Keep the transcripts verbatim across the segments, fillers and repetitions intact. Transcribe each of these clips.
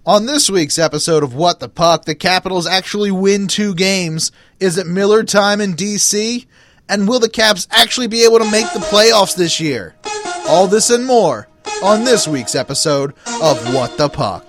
On this week's episode of What the Puck, the Capitals actually win two games. Is it Miller time in D C? And will the Caps actually be able to make the playoffs this year? All this and more on this week's episode of What the Puck.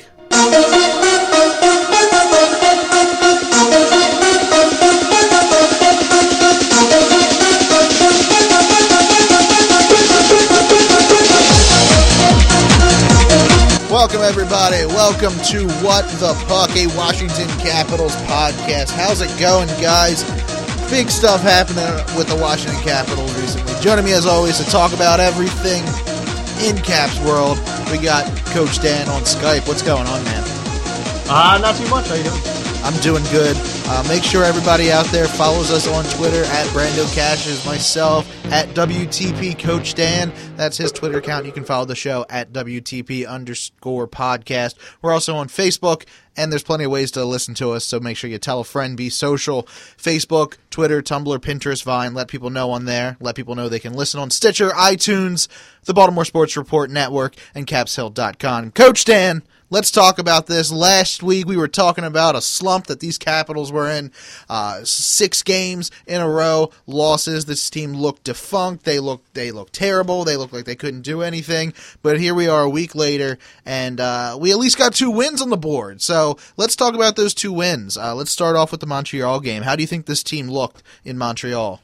Welcome, everybody. Welcome to What the Puck, a Washington Capitals podcast. How's it going, guys? Big stuff happening with the Washington Capitals recently. Joining me, as always, to talk about everything in Caps world, we got Coach Dan on Skype. What's going on, man? Uh, not too much. How you doing? I'm doing good. Uh, make sure everybody out there follows us on Twitter at Brando Cashes, myself at W T P Coach Dan. That's his Twitter account. You can follow the show at W T P underscore podcast. We're also on Facebook, and there's plenty of ways to listen to us, so make sure you tell a friend, be social. Facebook, Twitter, Tumblr, Pinterest, Vine. Let people know on there. Let people know they can listen on Stitcher, iTunes, the Baltimore Sports Report Network, and caps hill dot com. Coach Dan, let's talk about this. Last week we were talking about a slump that these Capitals were in. Uh, six games in a row, losses. This team looked defunct. They looked they looked terrible. They looked like they couldn't do anything. But here we are a week later, and uh, we at least got two wins on the board. So let's talk about those two wins. Uh, let's start off with the Montreal game. How do you think this team looked in Montreal?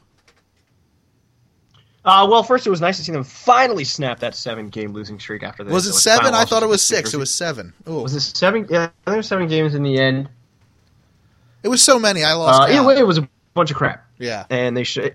Uh, well, first, it was nice to see them finally snap that seven-game losing streak after this. Was it seven? I thought it was six. It was seven. Ooh. Was it seven? Yeah, there were seven games in the end. It was so many, I lost uh, count. It, it was a bunch of crap. Yeah. And they should.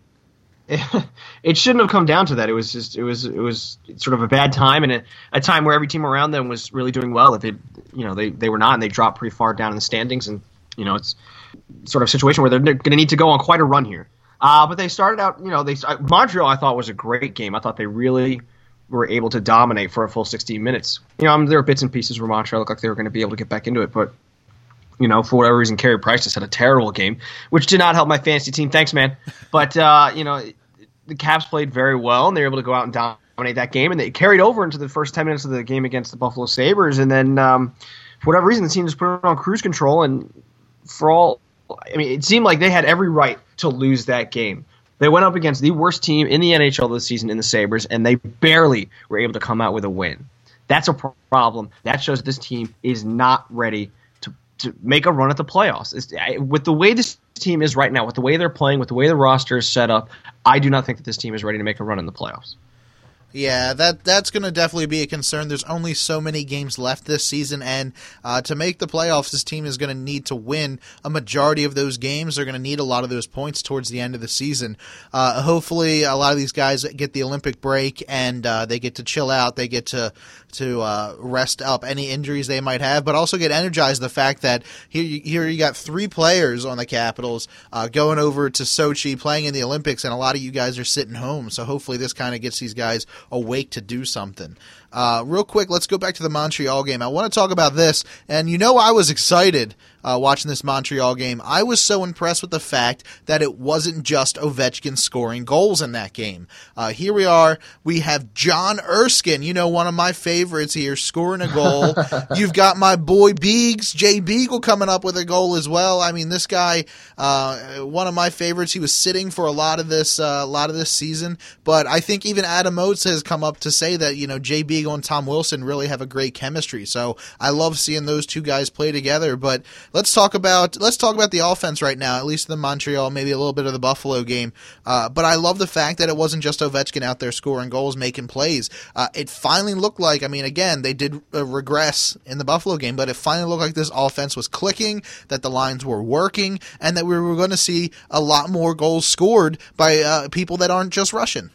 It shouldn't have come down to that. It was just. It was. It was sort of a bad time, and a, a time where every team around them was really doing well. If they, you know, they they were not, and they dropped pretty far down in the standings, and you know, it's sort of a situation where they're going to need to go on quite a run here. Uh, but they started out, you know, they Montreal I thought was a great game. I thought they really were able to dominate for a full sixteen minutes. You know, I mean, there were bits and pieces where Montreal looked like they were going to be able to get back into it, but, you know, for whatever reason, Carey Price just had a terrible game, which did not help my fantasy team. Thanks, man. But, uh, you know, the Caps played very well, and they were able to go out and dominate that game, and they carried over into the first ten minutes of the game against the Buffalo Sabres, and then um, for whatever reason, the team just put it on cruise control, and for all I mean, it seemed like they had every right to lose that game. They went up against the worst team in the N H L this season in the Sabres, and they barely were able to come out with a win. That's a problem. That shows this team is not ready to, to make a run at the playoffs. It's, I, with the way this team is right now, with the way they're playing, with the way the roster is set up, I do not think that this team is ready to make a run in the playoffs. Yeah, that that's going to definitely be a concern. There's only so many games left this season, and uh, to make the playoffs, this team is going to need to win a majority of those games. They're going to need a lot of those points towards the end of the season. Uh, hopefully, a lot of these guys get the Olympic break, and uh, they get to chill out. They get to to uh, rest up any injuries they might have, but also get energized the fact that here you, here you got three players on the Capitals uh, going over to Sochi, playing in the Olympics, and a lot of you guys are sitting home. So hopefully this kind of gets these guys awake to do something. Uh, real quick, let's go back to the Montreal game. I want to talk about this, and you know I was excited uh, watching this Montreal game. I was so impressed with the fact that it wasn't just Ovechkin scoring goals in that game. Uh, here we are. We have John Erskine, you know, one of my favorites here, scoring a goal. You've got my boy Beegs, Jay Beagle, coming up with a goal as well. I mean, this guy, uh, one of my favorites. He was sitting for a lot of this, uh, a lot of this season, but I think even Adam Oates has come up to say that, you know, Jay Beagle and Tom Wilson really have a great chemistry. So I love seeing those two guys play together. But let's talk about let's talk about the offense right now, at least in the Montreal, maybe a little bit of the Buffalo game. Uh, but I love the fact that it wasn't just Ovechkin out there scoring goals, making plays. Uh, it finally looked like, I mean, again, they did uh, regress in the Buffalo game, but it finally looked like this offense was clicking, that the lines were working, and that we were going to see a lot more goals scored by uh, people that aren't just Russian.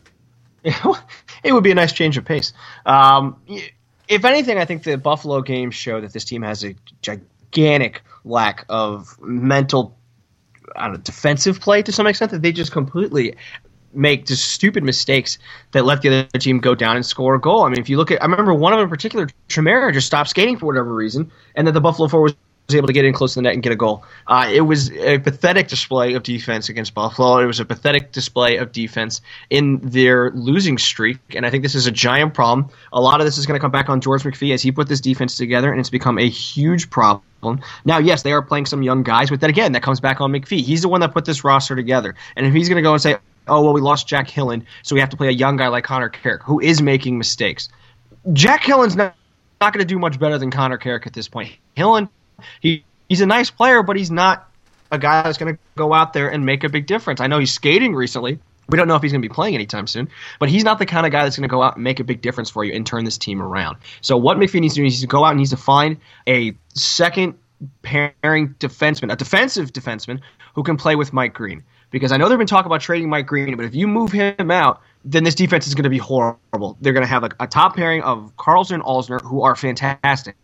It would be a nice change of pace. Um, if anything, I think the Buffalo games show that this team has a gigantic lack of mental, I don't know, defensive play to some extent, that they just completely make just stupid mistakes that let the other team go down and score a goal. I mean, if you look at, I remember one of them in particular, Tremere just stopped skating for whatever reason, and then the Buffalo forwards able to get in close to the net and get a goal. Uh, it was a pathetic display of defense against Buffalo. It was a pathetic display of defense in their losing streak, and I think this is a giant problem. A lot of this is going to come back on George McPhee as he put this defense together, and it's become a huge problem. Now, yes, they are playing some young guys, but then again, that comes back on McPhee. He's the one that put this roster together, and if he's going to go and say, oh, well, we lost Jack Hillen, so we have to play a young guy like Connor Carrick, who is making mistakes. Jack Hillen's not, not going to do much better than Connor Carrick at this point. Hillen, He he's a nice player, but he's not a guy that's going to go out there and make a big difference. I know he's skating recently. We don't know if he's going to be playing anytime soon, but he's not the kind of guy that's going to go out and make a big difference for you and turn this team around. So what McPhee needs to do is to go out and he needs to find a second pairing defenseman, a defensive defenseman who can play with Mike Green. Because I know they've been talking about trading Mike Green, but if you move him out, then this defense is going to be horrible. They're going to have a, a top pairing of Karlsson and Alzner, who are fantastic,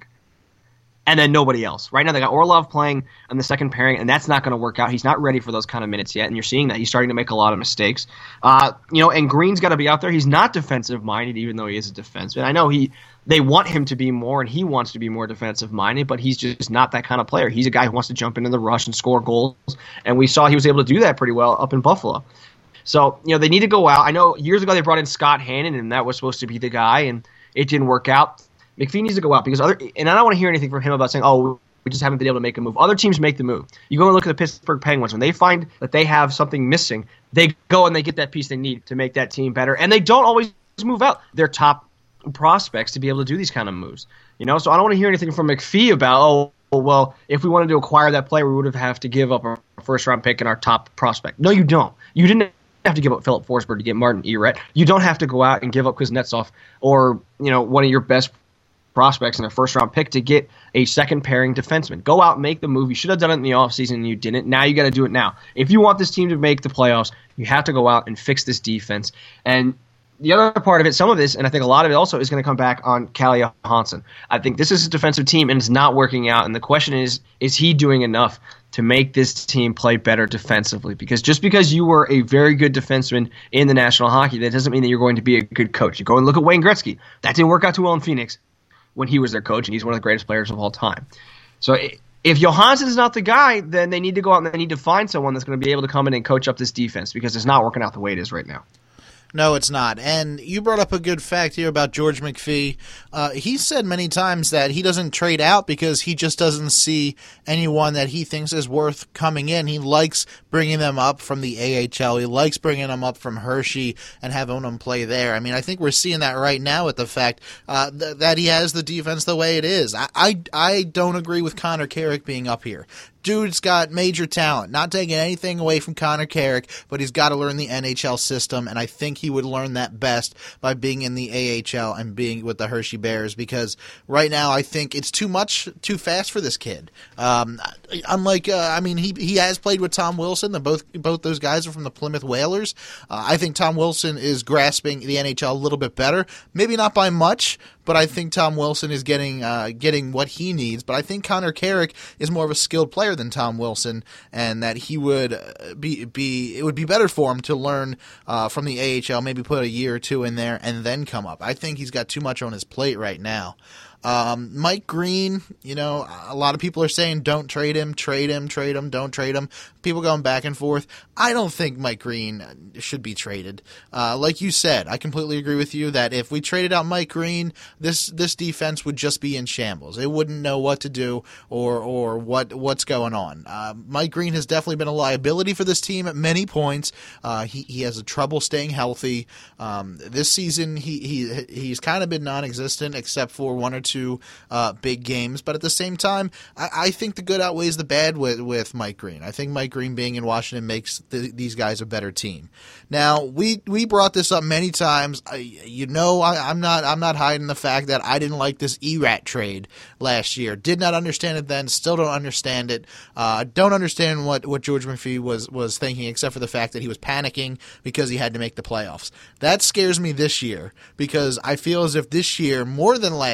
and then nobody else. Right now they got Orlov playing on the second pairing, and that's not going to work out. He's not ready for those kind of minutes yet, and you're seeing that. He's starting to make a lot of mistakes. Uh, you know, and Green's got to be out there. He's not defensive-minded, even though he is a defenseman. I know he they want him to be more, and he wants to be more defensive-minded, but he's just not that kind of player. He's a guy who wants to jump into the rush and score goals, and we saw he was able to do that pretty well up in Buffalo. So, you know, they need to go out. I know years ago they brought in Scott Hannon, and that was supposed to be the guy, and it didn't work out. McPhee needs to go out because other, and I don't want to hear anything from him about saying, oh, we just haven't been able to make a move. Other teams make the move. You go and look at the Pittsburgh Penguins. When they find that they have something missing, they go and they get that piece they need to make that team better, and they don't always move out their top prospects to be able to do these kind of moves. You know, so I don't want to hear anything from McPhee about, oh, well, if we wanted to acquire that player, we would have have to give up our first-round pick and our top prospect. No, you don't. You didn't have to give up Philip Forsberg to get Martin Eret. You don't have to go out and give up Kuznetsov or, you know, one of your best prospects in a first-round pick to get a second-pairing defenseman. Go out and make the move. You should have done it in the offseason, and you didn't. Now you got to do it now. If you want this team to make the playoffs, you have to go out and fix this defense. And the other part of it, some of this, and I think a lot of it also, is going to come back on Calle Johansson. I think this is a defensive team, and it's not working out. And the question is, is he doing enough to make this team play better defensively? Because just because you were a very good defenseman in the National Hockey, that doesn't mean that you're going to be a good coach. You go and look at Wayne Gretzky. That didn't work out too well in Phoenix when he was their coach, and he's one of the greatest players of all time. So if Johansson is not the guy, then they need to go out and they need to find someone that's going to be able to come in and coach up this defense because it's not working out the way it is right now. No, it's not. And you brought up a good fact here about George McPhee. Uh, he said many times that he doesn't trade out because he just doesn't see anyone that he thinks is worth coming in. He likes bringing them up from the A H L. He likes bringing them up from Hershey and having them play there. I mean, I think we're seeing that right now with the fact uh, th- that he has the defense the way it is. I, I, I don't agree with Connor Carrick being up here. Dude's got major talent. Not taking anything away from Connor Carrick, but he's got to learn the N H L system, and I think he would learn that best by being in the A H L and being with the Hershey Bears, because right now I think it's too much, too fast for this kid. Um, unlike, uh, I mean, he he has played with Tom Wilson. The both both those guys are from the Plymouth Whalers. Uh, I think Tom Wilson is grasping the N H L a little bit better. Maybe not by much, but I think Tom Wilson is getting uh, getting what he needs. But I think Connor Carrick is more of a skilled player than Tom Wilson, and that he would be be it would be better for him to learn uh, from the A H L, maybe put a year or two in there, and then come up. I think he's got too much on his plate right now. Um, Mike Green, you know, a lot of people are saying don't trade him, trade him, trade him, don't trade him. People going back and forth. I don't think Mike Green should be traded. Uh, like you said, I completely agree with you that if we traded out Mike Green, this this defense would just be in shambles. It wouldn't know what to do or or what what's going on. Uh, Mike Green has definitely been a liability for this team at many points. Uh, he he has a trouble staying healthy. Um, this season, he he he's kind of been non-existent except for one or two two uh, big games, but at the same time, I, I think the good outweighs the bad with, with Mike Green. I think Mike Green being in Washington makes the, these guys a better team. Now, we we brought this up many times. I, you know, I, I'm not I'm not hiding the fact that I didn't like this Erat trade last year. Did not understand it then. Still don't understand it. Uh, don't understand what, what George McPhee was was thinking, except for the fact that he was panicking because he had to make the playoffs. That scares me this year because I feel as if this year, more than last year,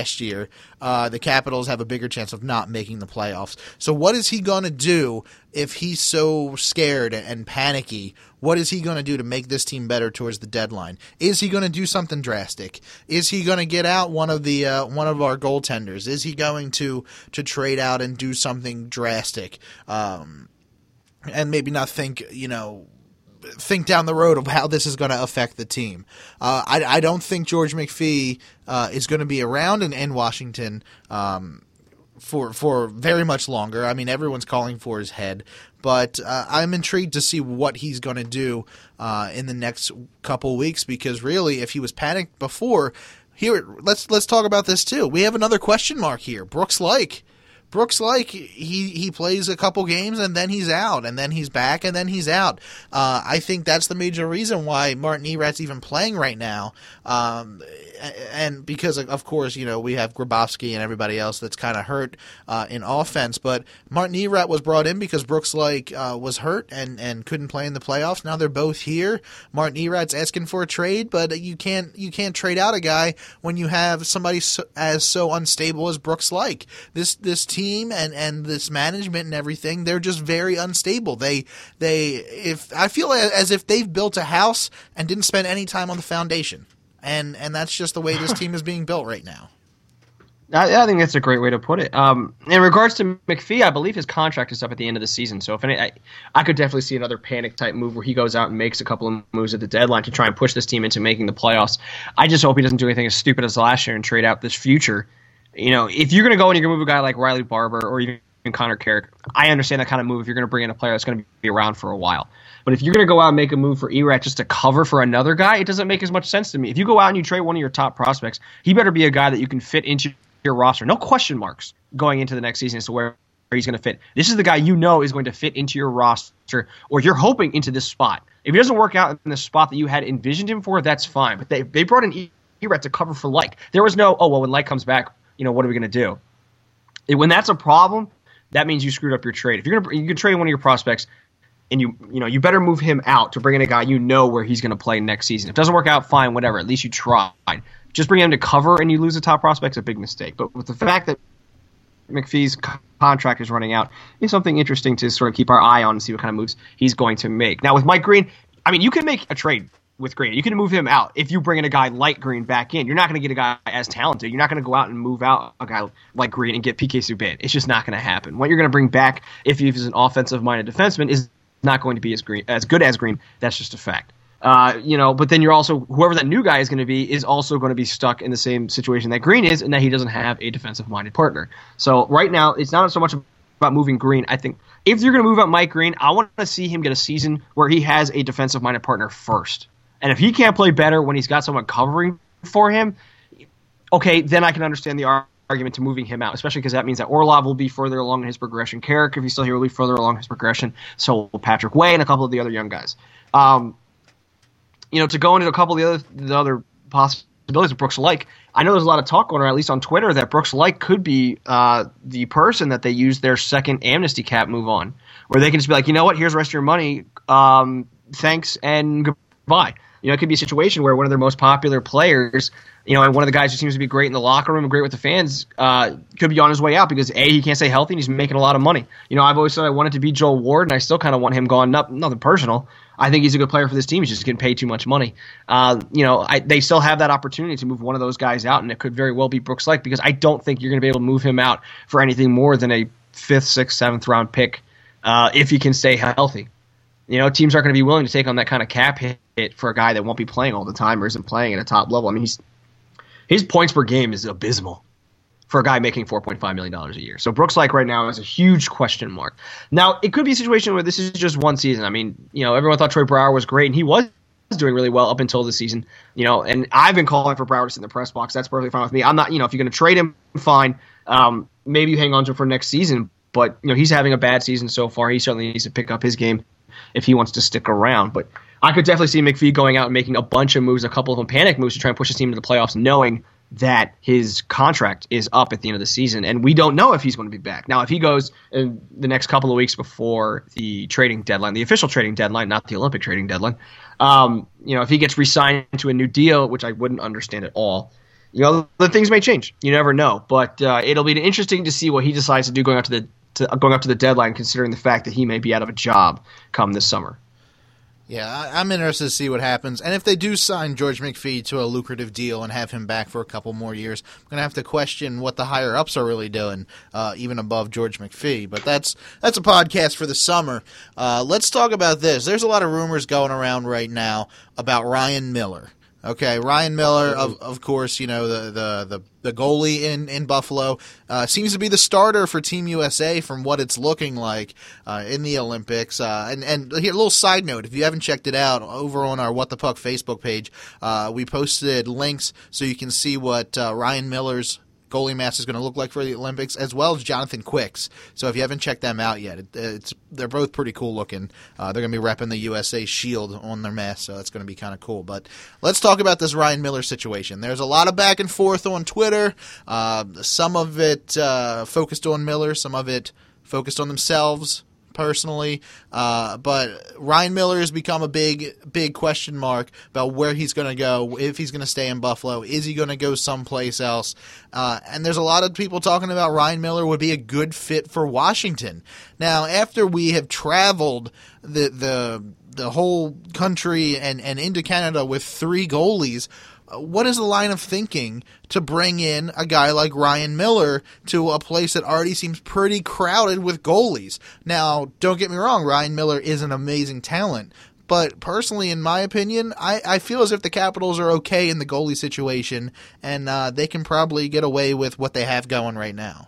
year, uh, the Capitals have a bigger chance of not making the playoffs. So what is he going to do if he's so scared and panicky? What is he going to do to make this team better towards the deadline? Is he going to do something drastic? Is he going to get out one of the uh, one of our goaltenders? Is he going to to trade out and do something drastic? Um, and maybe not think, you know, think down the road of how this is going to affect the team. Uh, I, I don't think George McPhee uh, is going to be around in, in Washington um, for for very much longer. I mean, everyone's calling for his head, but uh, I'm intrigued to see what he's going to do uh, in the next couple weeks, because really, if he was panicked before, here let's let's talk about this too. We have another question mark here. Brooks Laich. Brooks Laich, he, he plays a couple games and then he's out, and then he's back and then he's out. Uh, I think that's the major reason why Martin Erat's even playing right now. Um, and because, of course, you know, we have Grabowski and everybody else that's kind of hurt uh, in offense. But Martin Erat was brought in because Brooks Laich uh, was hurt and, and couldn't play in the playoffs. Now they're both here. Martin Erat's asking for a trade, but you can't you can't trade out a guy when you have somebody so, as so unstable as Brooks Laich. This this team and, and this management and everything, they're just very unstable. They they if I feel as if they've built a house and didn't spend any time on the foundation. And and that's just the way this team is being built right now. I, I think that's a great way to put it. Um, in regards to McPhee, I believe his contract is up at the end of the season. So if any, I, I could definitely see another panic type move where he goes out and makes a couple of moves at the deadline to try and push this team into making the playoffs. I just hope he doesn't do anything as stupid as last year and trade out this future. You know, if you're going to go and you're going to move a guy like Riley Barber or even Connor Carrick, I understand that kind of move if you're going to bring in a player that's going to be around for a while. But if you're going to go out and make a move for Erat just to cover for another guy, it doesn't make as much sense to me. If you go out and you trade one of your top prospects, he better be a guy that you can fit into your roster. No question marks going into the next season as to where he's going to fit. This is the guy you know is going to fit into your roster, or you're hoping into this spot. If he doesn't work out in the spot that you had envisioned him for, that's fine. But they they brought in Erat to cover for Laich. There was no, oh, well, when Laich comes back, you know, what are we going to do? It, when that's a problem, that means you screwed up your trade. If you're going to you can trade one of your prospects, and you you know you better move him out to bring in a guy you know where he's going to play next season. If it doesn't work out, fine, whatever. At least you tried. Just bring him to cover and you lose a top prospect is a big mistake. But with the fact that McPhee's contract is running out, it's something interesting to sort of keep our eye on and see what kind of moves he's going to make. Now with Mike Green, I mean, you can make a trade with Green. You can move him out if you bring in a guy like Green back in. You're not going to get a guy as talented. You're not going to go out and move out a guy like Green and get P K Subban. It's just not going to happen. What you're going to bring back if he's an offensive-minded defenseman is not going to be as green, as good as Green. That's just a fact. Uh, you know, but then you're also, whoever that new guy is going to be is also going to be stuck in the same situation that Green is, and that he doesn't have a defensive-minded partner. So right now, it's not so much about moving Green. I think if you're going to move out Mike Green, I want to see him get a season where he has a defensive-minded partner first. And if he can't play better when he's got someone covering for him, okay, then I can understand the argument. argument to moving him out, especially because that means that Orlov will be further along in his progression. Carrick, if he's still here, will be further along his progression. So will Patrick Way and a couple of the other young guys. Um, you know, to go into a couple of the other the other possibilities of Brooks Laich, I know there's a lot of talk going on, at least on Twitter, that Brooks Laich could be uh, the person that they use their second amnesty cap move on, where they can just be like, you know what, here's the rest of your money, um, thanks and goodbye. You know, it could be a situation where one of their most popular players, you know, and one of the guys who seems to be great in the locker room and great with the fans, uh, could be on his way out because, A, he can't stay healthy and he's making a lot of money. You know, I've always said I wanted to be Joel Ward, and I still kind of want him gone. Not, nothing personal. I think he's a good player for this team. He's just getting paid too much money. Uh, you know, I, they still have that opportunity to move one of those guys out, and it could very well be Brooks Laich because I don't think you're going to be able to move him out for anything more than a fifth, sixth, seventh round pick uh, if he can stay healthy. You know, teams aren't going to be willing to take on that kind of cap hit for a guy that won't be playing all the time or isn't playing at a top level. I mean, he's his points per game is abysmal for a guy making four point five million dollars a year. So Brooks Laich right now is a huge question mark. Now, it could be a situation where this is just one season. I mean, you know, everyone thought Troy Brouwer was great, and he was doing really well up until this season. You know, and I've been calling for Brouwer to sit in the press box. That's perfectly fine with me. I'm not, you know, if you're going to trade him, fine. Um, maybe you hang on to him for next season. But, you know, he's having a bad season so far. He certainly needs to pick up his game if he wants to stick around. But I could definitely see McPhee going out and making a bunch of moves, a couple of them panic moves to try and push his team into the playoffs, knowing that his contract is up at the end of the season. And we don't know if he's going to be back. Now, if he goes in the next couple of weeks before the trading deadline, the official trading deadline, not the Olympic trading deadline, um, you know, if he gets re-signed to a new deal, which I wouldn't understand at all, you know, the things may change. You never know. But uh, it'll be interesting to see what he decides to do going up to the to, going up to the deadline, considering the fact that he may be out of a job come this summer. Yeah, I, I'm interested to see what happens. And if they do sign George McPhee to a lucrative deal and have him back for a couple more years, I'm going to have to question what the higher-ups are really doing, uh, even above George McPhee. But that's that's a podcast for the summer. Uh, let's talk about this. There's a lot of rumors going around right now about Ryan Miller. Okay, Ryan Miller, of of course, you know, the the, the, the goalie in, in Buffalo, uh, seems to be the starter for Team U S A from what it's looking like uh, in the Olympics. Uh, and, and here, a little side note, if you haven't checked it out, over on our What the Puck Facebook page, uh, we posted links so you can see what uh, Ryan Miller's goalie mask is going to look like for the Olympics, as well as Jonathan Quick's. So if you haven't checked them out yet, it, it's they're both pretty cool looking. Uh, they're going to be repping the U S A shield on their mask, so that's going to be kind of cool. But let's talk about this Ryan Miller situation. There's a lot of back and forth on Twitter. Uh, some of it uh, focused on Miller, some of it focused on themselves personally, uh, but Ryan Miller has become a big, big question mark about where he's going to go, if he's going to stay in Buffalo, is he going to go someplace else, uh, and there's a lot of people talking about Ryan Miller would be a good fit for Washington. Now, after we have traveled the the the whole country and, and into Canada with three goalies, what is the line of thinking to bring in a guy like Ryan Miller to a place that already seems pretty crowded with goalies? Now, don't get me wrong, Ryan Miller is an amazing talent, but personally, in my opinion, I, I feel as if the Capitals are okay in the goalie situation, and uh, they can probably get away with what they have going right now.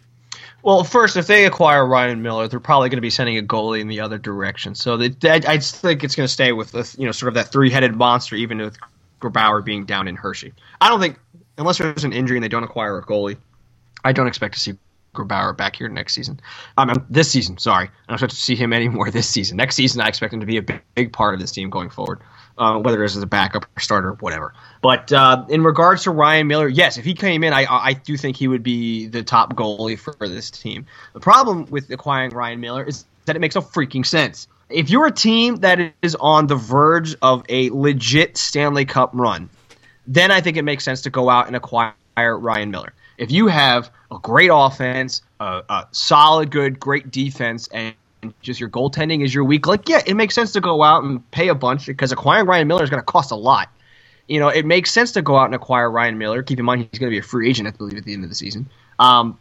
Well, first, if they acquire Ryan Miller, they're probably going to be sending a goalie in the other direction. So they, I, I think it's going to stay with the, you know, sort of that three-headed monster, even with Grubauer being down in Hershey. I don't think, unless there's an injury and they don't acquire a goalie, I don't expect to see Grubauer back here next season. Um, this season, sorry. I don't expect to see him anymore this season. Next season, I expect him to be a big, big part of this team going forward, uh, whether it's as a backup or starter, whatever. But uh, in regards to Ryan Miller, yes, if he came in, I, I do think he would be the top goalie for, for this team. The problem with acquiring Ryan Miller is that it makes no freaking sense. If you're a team that is on the verge of a legit Stanley Cup run, then I think it makes sense to go out and acquire Ryan Miller. If you have a great offense, a, a solid, good, great defense, and just your goaltending is your weak link, yeah, it makes sense to go out and pay a bunch, because acquiring Ryan Miller is going to cost a lot. You know, it makes sense to go out and acquire Ryan Miller. Keep in mind he's going to be a free agent, I believe, at the end of the season. Um,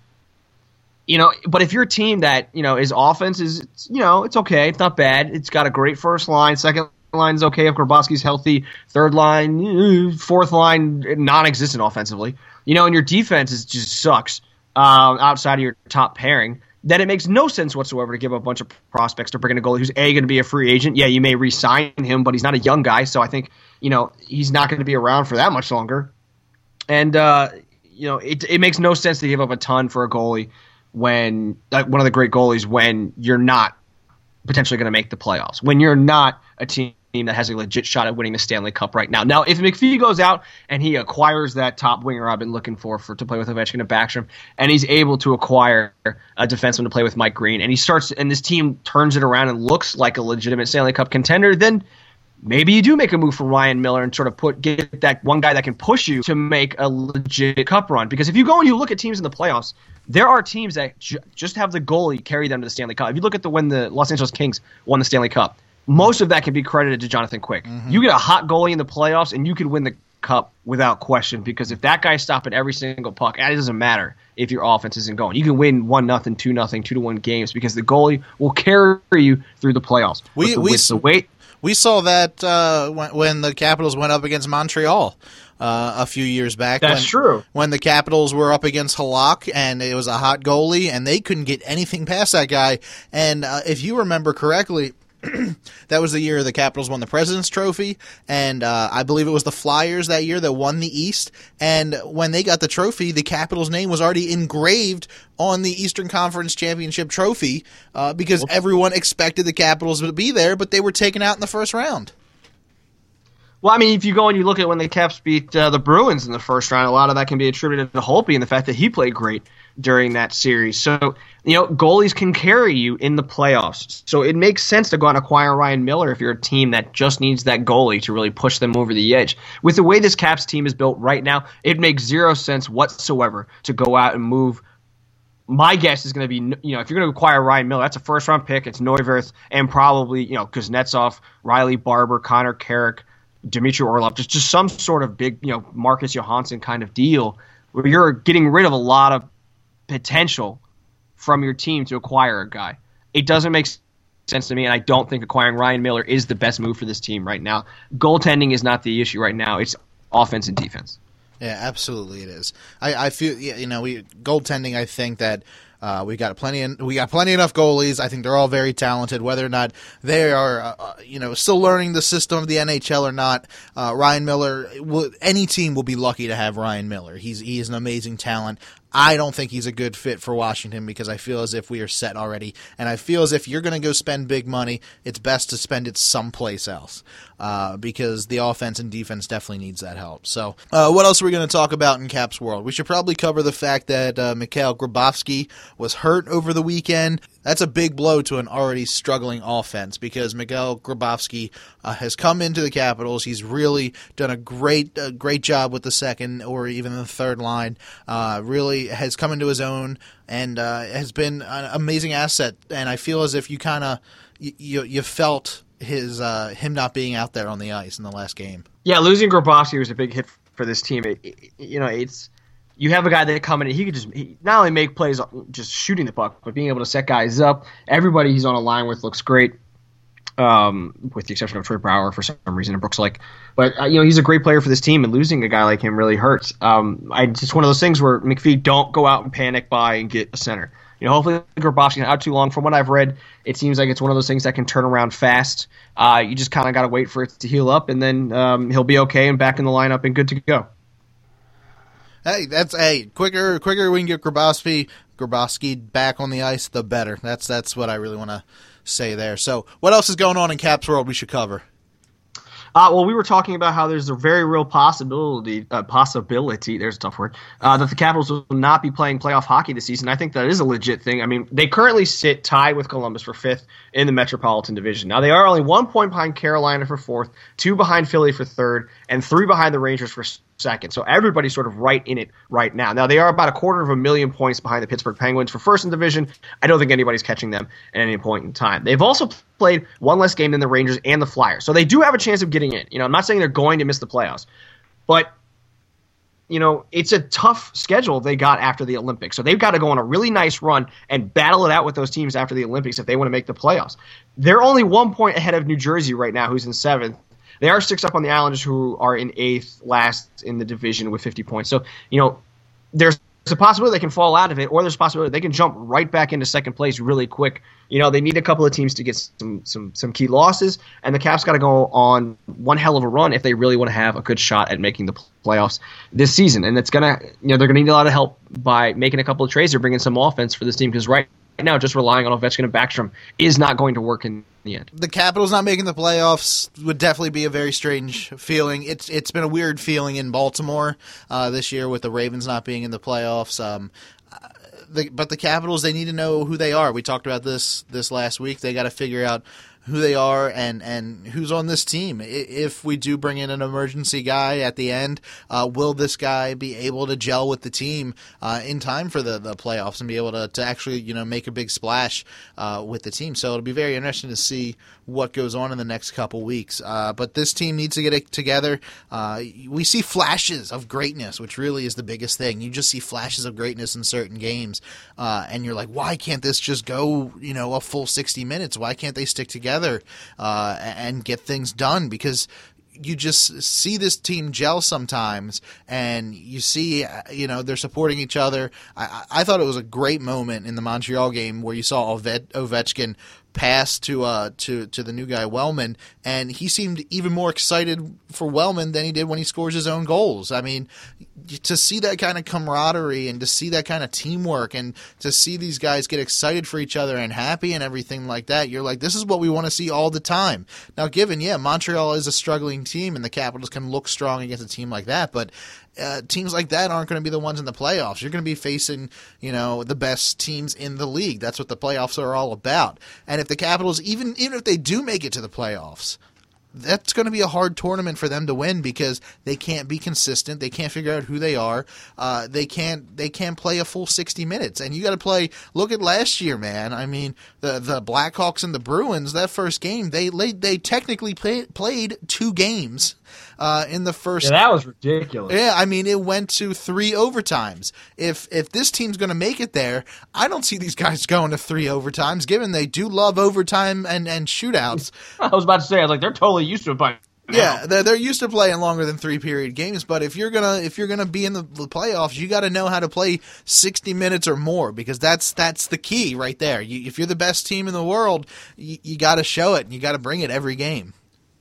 You know, but if you're a team that, you know, his offense is, you know, it's okay. It's not bad. It's got a great first line. Second line is okay if Grabowski's healthy. Third line, fourth line, non-existent offensively. You know, and your defense is just sucks um, outside of your top pairing. Then it makes no sense whatsoever to give up a bunch of prospects to bring in a goalie who's, A, going to be a free agent. Yeah, you may re-sign him, but he's not a young guy. So I think, you know, he's not going to be around for that much longer. And, uh, you know, it, it makes no sense to give up a ton for a goalie when uh, one of the great goalies when you're not potentially going to make the playoffs, when you're not a team that has a legit shot at winning the Stanley Cup right now. Now, if McPhee goes out and he acquires that top winger I've been looking for, for to play with Ovechkin and Backstrom, and he's able to acquire a defenseman to play with Mike Green, and he starts and this team turns it around and looks like a legitimate Stanley Cup contender, then maybe you do make a move for Ryan Miller and sort of put get that one guy that can push you to make a legit cup run. Because if you go and you look at teams in the playoffs, there are teams that ju- just have the goalie carry them to the Stanley Cup. If you look at the when the Los Angeles Kings won the Stanley Cup, most of that can be credited to Jonathan Quick. Mm-hmm. You get a hot goalie in the playoffs, and you could win the cup without question, because if that guy's stopping every single puck, it doesn't matter if your offense isn't going. You can win one nothing, two nothing, two to one games because the goalie will carry you through the playoffs. We with the, we with the weight. We saw that uh, when, when the Capitals went up against Montreal uh, a few years back. That's when, true. When the Capitals were up against Halak, and it was a hot goalie, and they couldn't get anything past that guy. And uh, if you remember correctly, that was the year the Capitals won the President's Trophy, and uh, I believe it was the Flyers that year that won the East. And when they got the trophy, the Capitals' name was already engraved on the Eastern Conference Championship trophy uh, because everyone expected the Capitals to be there, but they were taken out in the first round. Well, I mean, if you go and you look at when the Caps beat uh, the Bruins in the first round, a lot of that can be attributed to Holtby and the fact that he played great during that series. So, you know, goalies can carry you in the playoffs. So it makes sense to go out and acquire Ryan Miller if you're a team that just needs that goalie to really push them over the edge. With the way this Caps team is built right now, it makes zero sense whatsoever to go out and move. My guess is going to be, you know, if you're going to acquire Ryan Miller, that's a first-round pick. It's Neuwirth and probably, you know, Kuznetsov, Riley Barber, Connor Carrick, Dmitry Orlov, just, just some sort of big, you know, Marcus Johansson kind of deal where you're getting rid of a lot of potential from your team to acquire a guy. It doesn't make sense to me, and I don't think acquiring Ryan Miller is the best move for this team right now. Goaltending is not the issue right now. It's offense and defense. Yeah, absolutely it is. I, I feel, you know, we goaltending, I think that Uh, we got plenty. Of, we got plenty enough goalies. I think they're all very talented. Whether or not they are, uh, you know, still learning the system of the N H L or not, uh, Ryan Miller. Will, any team will be lucky to have Ryan Miller. He's he is an amazing talent. I don't think he's a good fit for Washington because I feel as if we are set already, and I feel as if you're going to go spend big money, it's best to spend it someplace else uh, because the offense and defense definitely needs that help. So, uh, what else are we going to talk about in Caps World? We should probably cover the fact that uh, Mikhail Grabovski was hurt over the weekend. That's a big blow to an already struggling offense because Mikhail Grabovski uh, has come into the Capitals. He's really done a great, a great job with the second or even the third line. Uh, really has come into his own and uh, has been an amazing asset. And I feel as if you kind of you you felt his uh, him not being out there on the ice in the last game. Yeah, losing Grabovski was a big hit for this team. It, it, you know, it's. You have a guy that come in and he could just he not only make plays just shooting the puck, but being able to set guys up. Everybody he's on a line with looks great, um, with the exception of Troy Brouwer for some reason and Brooks Lake. But uh, you know he's a great player for this team, and losing a guy like him really hurts. Um, I just one of those things where McPhee don't go out and panic buy and get a center. You know, hopefully Grabovski's not out too long. From what I've read, it seems like it's one of those things that can turn around fast. Uh, you just kind of got to wait for it to heal up, and then um, he'll be okay and back in the lineup and good to go. Hey, that's hey, quicker quicker we can get Grabovski Grabovski back on the ice, the better. That's that's what I really want to say there. So, what else is going on in Caps World we should cover? Uh, well, we were talking about how there's a very real possibility, uh, possibility, there's a tough word, uh, that the Capitals will not be playing playoff hockey this season. I think that is a legit thing. I mean, they currently sit tied with Columbus for fifth in the Metropolitan Division. Now, they are only one point behind Carolina for fourth, two behind Philly for third, and three behind the Rangers for second. So everybody's sort of right in it right now. Now, they are about a quarter of a million points behind the Pittsburgh Penguins for first in the division. I don't think anybody's catching them at any point in time. They've also played one less game than the Rangers and the Flyers. So they do have a chance of getting in. You know, I'm not saying they're going to miss the playoffs, but you know, it's a tough schedule they got after the Olympics. So they've got to go on a really nice run and battle it out with those teams after the Olympics if they want to make the playoffs. They're only one point ahead of New Jersey right now, who's in seventh. They are six up on the Islanders, who are in eighth, last in the division with fifty points. So, you know, there's a possibility they can fall out of it, or there's a possibility they can jump right back into second place really quick. You know, they need a couple of teams to get some some some key losses, and the Caps got to go on one hell of a run if they really want to have a good shot at making the playoffs this season. And it's gonna, you know, they're gonna need a lot of help by making a couple of trades or bringing some offense for this team, because right now just relying on Ovechkin and Backstrom is not going to work in the end. The Capitals not making the playoffs would definitely be a very strange feeling. It's it's been a weird feeling in Baltimore uh, this year with the Ravens not being in the playoffs. Um, the, but the Capitals, they need to know who they are. We talked about this this last week. They got to figure out who they are and, and who's on this team. If we do bring in an emergency guy at the end, uh, will this guy be able to gel with the team uh, in time for the, the playoffs and be able to, to actually, you know, make a big splash uh, with the team? So it'll be very interesting to see what goes on in the next couple weeks. Uh, but this team needs to get it together. Uh, we see flashes of greatness, which really is the biggest thing. You just see flashes of greatness in certain games, uh, and you're like, why can't this just go, you know, a full sixty minutes? Why can't they stick together uh, and get things done? Because you just see this team gel sometimes, and you see, you know, they're supporting each other. I, I thought it was a great moment in the Montreal game where you saw Ove- Ovechkin pass to uh to to the new guy Wellman, and he seemed even more excited for Wellman than he did when he scores his own goals. I mean, to see that kind of camaraderie and to see that kind of teamwork and to see these guys get excited for each other and happy and everything like that, you're like, this is what we want to see all the time. Now, given, yeah, Montreal is a struggling team and the Capitals can look strong against a team like that, but uh, teams like that aren't going to be the ones in the playoffs. You're going to be facing, you know, the best teams in the league. That's what the playoffs are all about. And if the Capitals, even even if they do make it to the playoffs, that's going to be a hard tournament for them to win because they can't be consistent. They can't figure out who they are. Uh, they can't they can't play a full sixty minutes. And you got to play. Look at last year, man. I mean, the the Blackhawks and the Bruins. That first game, they they, they technically play, played two games. Uh, in the first, yeah, that was ridiculous. Yeah, I mean, it went to three overtimes. If if this team's going to make it there, I don't see these guys going to three overtimes. Given they do love overtime and, and shootouts. I was about to say, I was like, they're totally used to it by now. Yeah, they're they're used to playing longer than three period games. But if you're gonna if you're gonna be in the, the playoffs, you got to know how to play sixty minutes or more because that's that's the key right there. You, if you're the best team in the world, you, you got to show it and you got to bring it every game.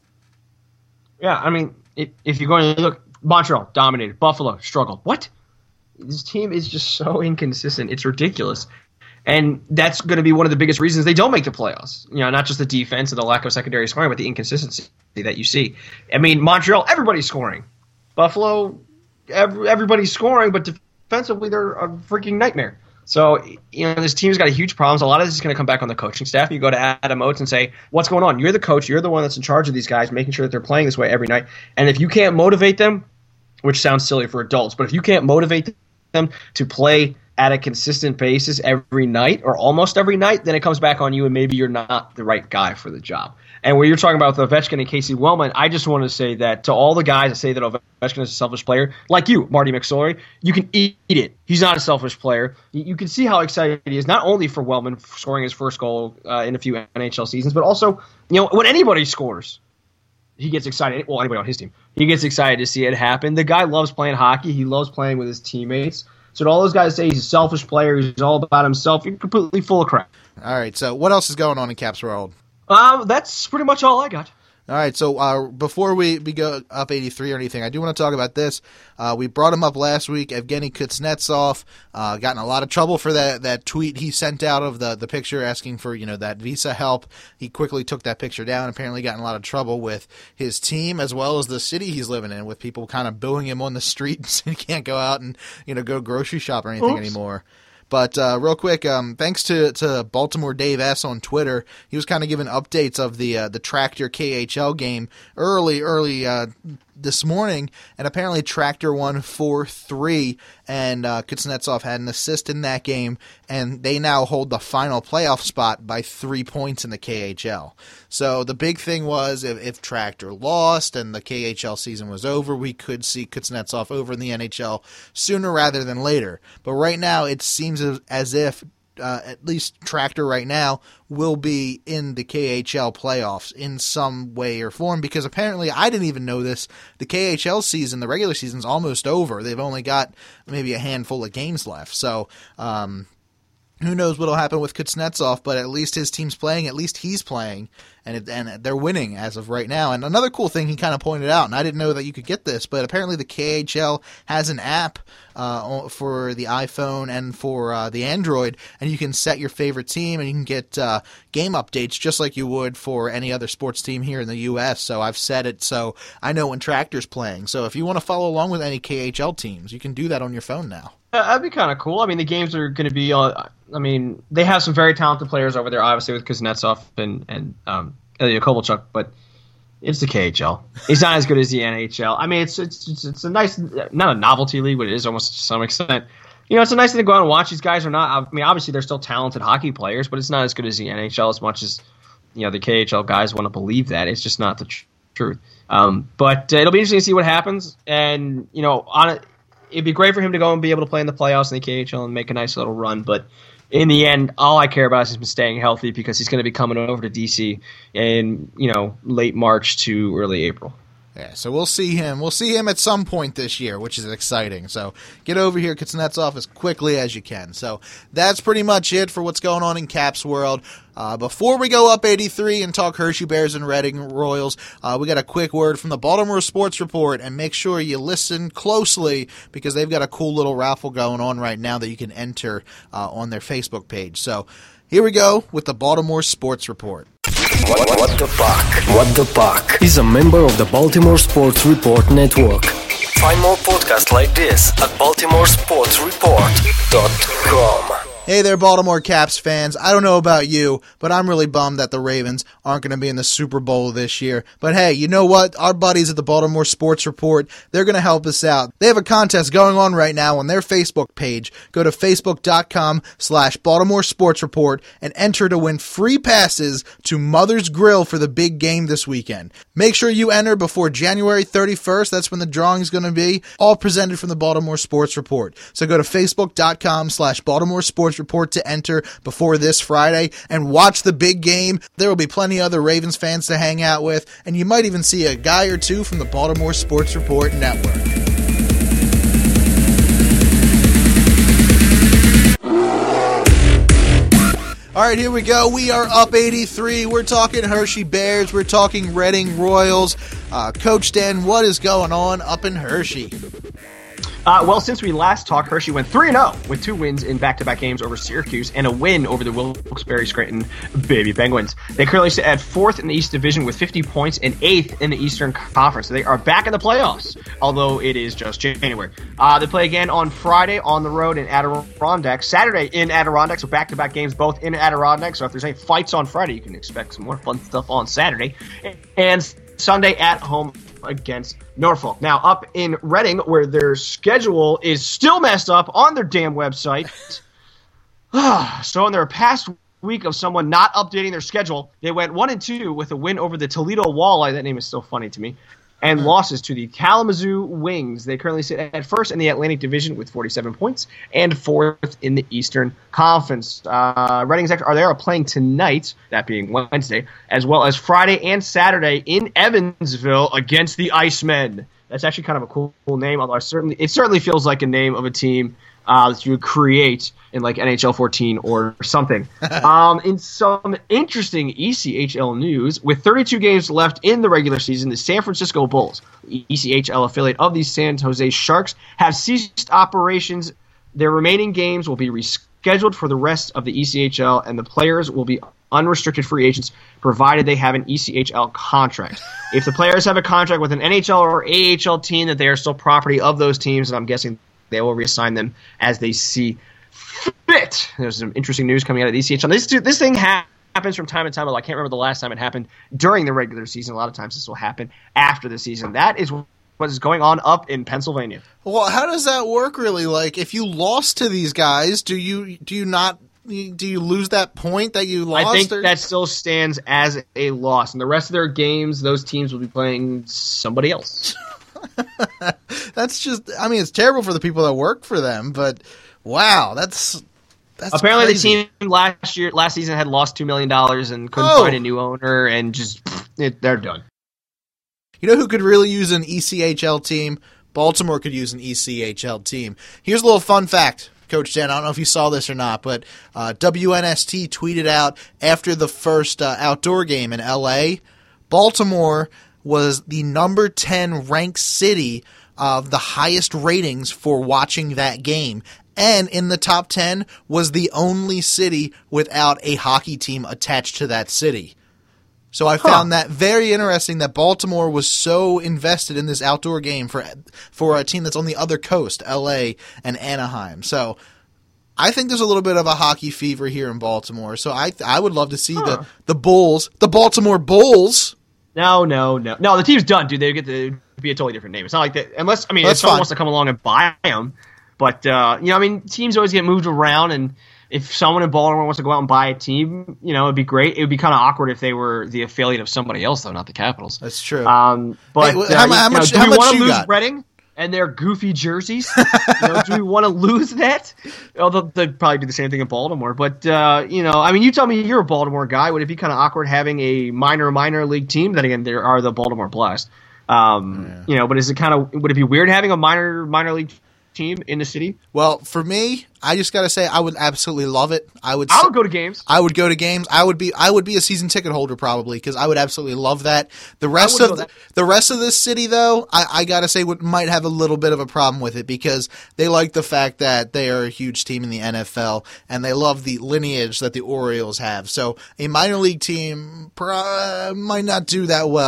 Yeah, I mean. It, if you're going to look, Montreal dominated, Buffalo struggled. What? This team is just so inconsistent. It's ridiculous. And that's going to be one of the biggest reasons they don't make the playoffs. You know, not just the defense and the lack of secondary scoring, but the inconsistency that you see. I mean, Montreal, everybody's scoring. Buffalo, every, everybody's scoring, but defensively they're a freaking nightmare. So, you know, this team's got huge problems. A lot of this is going to come back on the coaching staff. You go to Adam Oates and say, what's going on? You're the coach. You're the one that's in charge of these guys, making sure that they're playing this way every night. And if you can't motivate them, which sounds silly for adults, but if you can't motivate them to play at a consistent basis every night or almost every night, then it comes back on you and maybe you're not the right guy for the job. And when you're talking about with Ovechkin and Casey Wellman, I just want to say that to all the guys that say that Ovechkin is a selfish player, like you, Marty McSorley, you can eat it. He's not a selfish player. You can see how excited he is, not only for Wellman scoring his first goal uh, in a few N H L seasons, but also, you know, when anybody scores, he gets excited. Well, anybody on his team, he gets excited to see it happen. The guy loves playing hockey. He loves playing with his teammates. So to all those guys say he's a selfish player, he's all about himself, you're completely full of crap. All right, so what else is going on in Caps World? Uh, that's pretty much all I got. All right, so uh, before we, we go up eighty-three or anything, I do want to talk about this. Uh, we brought him up last week, Evgeny Kuznetsov, uh, got in a lot of trouble for that, that tweet he sent out of the, the picture asking for, you know, that visa help. He quickly took that picture down, apparently got in a lot of trouble with his team as well as the city he's living in, with people kind of booing him on the street and saying he can't go out and, you know, go grocery shop or anything Oops. anymore. But uh, real quick, um, thanks to, to Baltimore Dave S. on Twitter, he was kind of giving updates of the uh, the Tractor K H L game early, early uh, this morning, and apparently Tractor won four three, and uh, Kuznetsov had an assist in that game, and they now hold the final playoff spot by three points in the K H L. So the big thing was if, if Tractor lost and the K H L season was over, we could see Kuznetsov over in the N H L sooner rather than later. But right now it seems as, as if Uh, at least Tractor right now will be in the K H L playoffs in some way or form, because apparently I didn't even know this. The K H L season, the regular season's almost over. They've only got maybe a handful of games left. So, um, who knows what'll happen with Kuznetsov, but at least his team's playing, at least he's playing, and it, and they're winning as of right now. And another cool thing he kind of pointed out, and I didn't know that you could get this, but apparently the K H L has an app uh, for the iPhone and for uh, the Android, and you can set your favorite team, and you can get uh, game updates just like you would for any other sports team here in the U S. So I've set it so I know when Tractor's playing. So if you want to follow along with any K H L teams, you can do that on your phone now. Uh, that'd be kind of cool. I mean, the games are going to be. Uh, I mean, they have some very talented players over there, obviously with Kuznetsov and and um, Ilya Kovalchuk, but it's the K H L. It's not as good as the N H L. I mean, it's it's it's, it's a nice, not a novelty league, but it is almost to some extent. You know, it's a nice thing to go out and watch. These guys are not. I mean, obviously they're still talented hockey players, but it's not as good as the N H L as much as you know the K H L guys want to believe that. It's just not the tr- truth. Um, but uh, it'll be interesting to see what happens, and you know, on it. It'd be great for him to go and be able to play in the playoffs in the K H L and make a nice little run. But in the end, all I care about is him staying healthy, because he's going to be coming over to D C in, you know, late March to early April. Yeah, so we'll see him. We'll see him at some point this year, which is exciting. So get over here, Kuznetsov, as quickly as you can. So that's pretty much it for what's going on in Caps World. Uh, before we go up eighty-three and talk Hershey Bears and Reading Royals, uh, we got a quick word from the Baltimore Sports Report, and make sure you listen closely, because they've got a cool little raffle going on right now that you can enter uh, on their Facebook page. So here we go with the Baltimore Sports Report. What, what the Puck? What the Puck is a member of the Baltimore Sports Report Network. Find more podcasts like this at baltimore sports report dot com. Hey there, Baltimore Caps fans. I don't know about you, but I'm really bummed that the Ravens aren't going to be in the Super Bowl this year. But hey, you know what? Our buddies at the Baltimore Sports Report, they're going to help us out. They have a contest going on right now on their Facebook page. Go to facebook.com slash Baltimore Sports Report and enter to win free passes to Mother's Grill for the big game this weekend. Make sure you enter before January thirty-first. That's when the drawing is going to be. All presented from the Baltimore Sports Report. So go to facebook.com slash Baltimore Sports Report to enter before this Friday and watch the big game. There will be plenty of other Ravens fans to hang out with, and you might even see a guy or two from the Baltimore Sports Report Network. All right, here we go. We are up eighty-three. We're talking Hershey Bears. We're talking Reading Royals. Uh, Coach Dan, what is going on up in Hershey? Uh, well, since we last talked, Hershey went three and oh with two wins in back-to-back games over Syracuse and a win over the Wilkes-Barre Scranton Baby Penguins. They currently sit at fourth in the East Division with fifty points and eighth in the Eastern Conference. So they are back in the playoffs, although it is just January. Uh, they play again on Friday on the road in Adirondack. Saturday in Adirondack, so back-to-back games both in Adirondack. So if there's any fights on Friday, you can expect some more fun stuff on Saturday. And Sunday at home against Norfolk. Now, up in Reading, where their schedule is still messed up on their damn website. So in their past week of someone not updating their schedule, they went one and two with a win over the Toledo Walleye. That name is still funny to me. And losses to the Kalamazoo Wings. They currently sit at first in the Atlantic Division with forty-seven points and fourth in the Eastern Conference. Uh, Reading's are there are playing tonight, that being Wednesday, as well as Friday and Saturday in Evansville against the Icemen. That's actually kind of a cool, cool name, although I certainly it certainly feels like a name of a team uh, that you would create in like N H L fourteen or something. um, in some interesting E C H L news, with thirty-two games left in the regular season, the San Francisco Bulls, the E C H L affiliate of the San Jose Sharks, have ceased operations. Their remaining games will be rescheduled for the rest of the E C H L, and the players will be unrestricted free agents provided they have an E C H L contract. If the players have a contract with an N H L or A H L team, that they are still property of those teams, and I'm guessing they will reassign them as they see fit. There's some interesting news coming out of the E C H L. This, this thing happens from time to time, although I can't remember the last time it happened during the regular season. A lot of times this will happen after the season. That is what is going on up in Pennsylvania. Well, how does that work really? Like, if you lost to these guys, do you do you not do you lose that point that you lost? I think or? that still stands as a loss. And the rest of their games, those teams will be playing somebody else. That's just, I mean, it's terrible for the people that work for them, but wow, that's that's apparently crazy. The team last year, last season had lost two million dollars and couldn't oh. find a new owner, and just it, they're done. You know who could really use an E C H L team? Baltimore could use an E C H L team. Here's a little fun fact, Coach Dan. I don't know if you saw this or not, but uh, W N S T tweeted out after the first uh, outdoor game in L A, Baltimore was the number ten ranked city of the highest ratings for watching that game. And in the top ten was the only city without a hockey team attached to that city. So I found huh. that very interesting that Baltimore was so invested in this outdoor game for for a team that's on the other coast, L A and Anaheim. So I think there's a little bit of a hockey fever here in Baltimore. So I I would love to see huh. the, the Bulls, the Baltimore Bulls. No, no, no. No, the team's done, dude. They get to be a totally different name. It's not like that. Unless, I mean, That's if someone fine. wants to come along and buy them. But, uh, you know, I mean, teams always get moved around, and if someone in Baltimore wants to go out and buy a team, you know, it'd be great. It would be kind of awkward if they were the affiliate of somebody else, though, not the Capitals. That's true. Um, but hey, uh, how, how you much, know, how do we much want to you lose got? Reading and their goofy jerseys? you know, do we want to lose that? Although they'd probably do the same thing in Baltimore. But, uh, you know, I mean, you tell me you're a Baltimore guy. Would it be kind of awkward having a minor, minor league team? Then again, there are the Baltimore Blast. Um, yeah. You know, but is it kind of, would it be weird having a minor, minor league team in the city? Well, for me, I just gotta say, I would absolutely love it. I would. I would go to games. I would go to games. I would be. I would be a season ticket holder probably because I would absolutely love that. The rest of the, the rest of this city, though, I, I gotta say, would might have a little bit of a problem with it because they like the fact that they are a huge team in the N F L and they love the lineage that the Orioles have. So a minor league team pro- might not do that well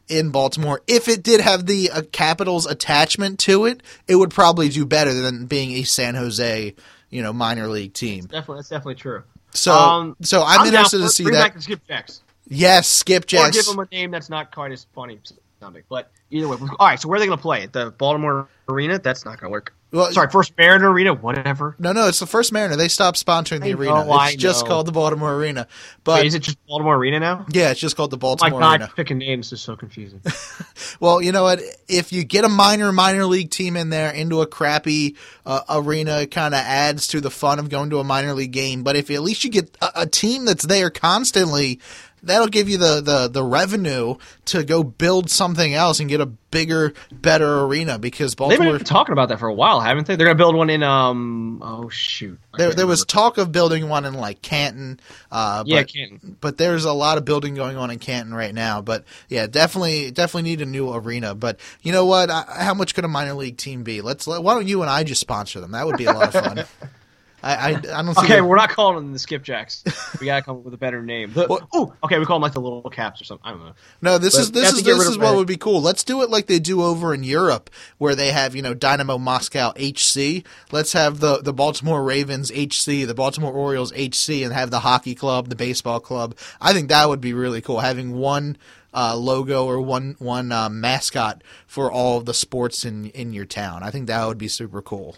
in Baltimore. If it did have the uh, Capitals attachment to it, it would probably do better than being a San Jose, you know, minor league team. Definitely, that's definitely true. So, um, so I'm, I'm interested down to for, see bring that. back the skipjacks. Yes, skipjacks. Or give them a name that's not quite as funny sounding. But either way, all right. So where are they going to play? At the Baltimore Arena? That's not going to work. Well, Sorry, First Mariner Arena, whatever. No, no, it's the First Mariner. They stopped sponsoring the I arena. know, I It's just know. called the Baltimore Arena. But Wait, is it just Baltimore Arena now? yeah, it's just called the Oh my Baltimore God, Arena. picking names is so confusing. Well, you know what? If you get a minor minor league team in there into a crappy uh, arena, it kind of adds to the fun of going to a minor league game. But if at least you get a, a team that's there constantly, that'll give you the, the, the revenue to go build something else and get a bigger, better arena because They've Baltimore. been talking about that for a while, haven't they? They're going to build one in, um, oh, shoot. I There, can't there was remember. talk of building one in like Canton, uh, Yeah, but, Canton. but there's a lot of building going on in Canton right now. But yeah, definitely, definitely need a new arena. But you know what? I, how much could a minor league team be? Let's let, why don't you and I just sponsor them? That would be a lot of fun. I, I, I don't see. Okay, what- we're not calling them the Skipjacks. We gotta come up with a better name. The, Well- ooh, okay, we call them like the Little Caps or something. I don't know. no, this but is we this have is to get this rid is of what that. would be cool. Let's do it like they do over in Europe, where they have you know Dynamo Moscow H C. Let's have the the Baltimore Ravens H C, the Baltimore Orioles H C, and have the hockey club, the baseball club. I think that would be really cool. Having one. Uh, logo or one one uh, mascot for all of the sports in in your town. I think that would be super cool.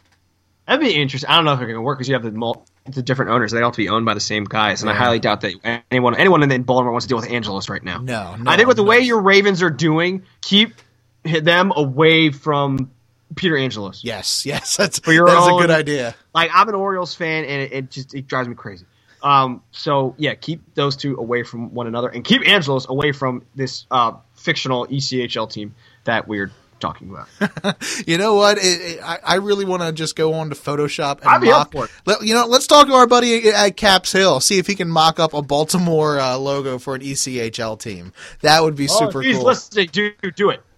That'd be interesting. I don't know if it's gonna work because you have the, mul- the different owners. They don't have to be owned by the same guys, and I Yeah. highly doubt that anyone anyone in Baltimore wants to deal with Angelos right now. No, no I think with the no. way your Ravens are doing, keep them away from Peter Angelos. Yes, yes, that's For your that's a own- good idea. Like I'm an Orioles fan, and it, it just it drives me crazy. Um, so yeah, keep those two away from one another, and keep Angelos away from this uh, fictional E C H L team that we're talking about. You know what? It, it, I, I really want to just go on to Photoshop and I'd be mock. up for it. Let, you know, let's talk to our buddy at Caps Hill. See if he can mock up a Baltimore uh, logo for an E C H L team. That would be super oh, he's cool. listening. Do do it.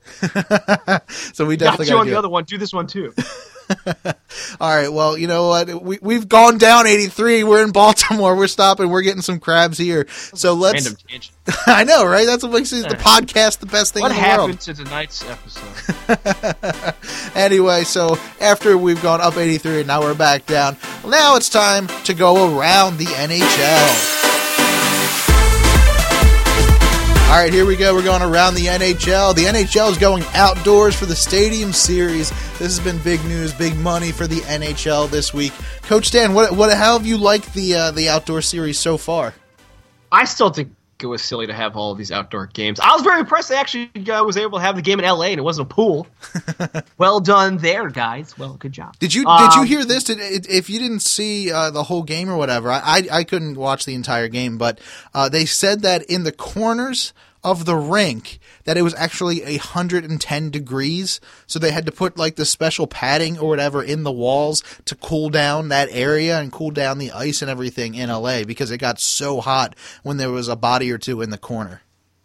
So we Got definitely you got on to the do other one. Do this one too. All right. Well, you know what? We we've gone down eighty-three. We're in Baltimore. We're stopping. We're getting some crabs here. So let's. Random tangent. I know, right? That's what makes the podcast the best thing What in the happened world. to tonight's episode? Anyway, so after we've gone up eighty-three and now we're back down, now it's time to go around the N H L. All right, here we go. We're going around the N H L. The N H L is going outdoors for the Stadium Series. This has been big news, big money for the N H L this week. Coach Dan, what, what, how have you liked the uh, the outdoor series so far? I still think it was silly to have all of these outdoor games. I was very impressed they actually uh, was able to have the game in L A and it wasn't a pool. Well done there, guys. Well, good job. Did you Um, did you hear this? Did, if you didn't see uh, the whole game or whatever, I, I I couldn't watch the entire game, but uh, they said that in the corners of the rink that it was actually one hundred ten degrees, so they had to put like the special padding or whatever in the walls to cool down that area and cool down the ice and everything in L A because it got so hot when there was a body or two in the corner.